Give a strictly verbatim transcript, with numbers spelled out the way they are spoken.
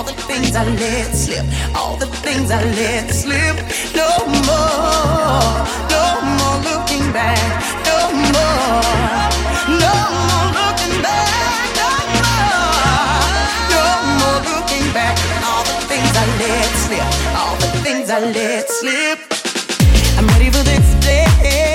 all the things I let slip, all the things I let slip. No more, no more looking back, no more, no more looking back, no more, no more looking back. All the things I let slip, all the things I let slip. I'm ready for this day.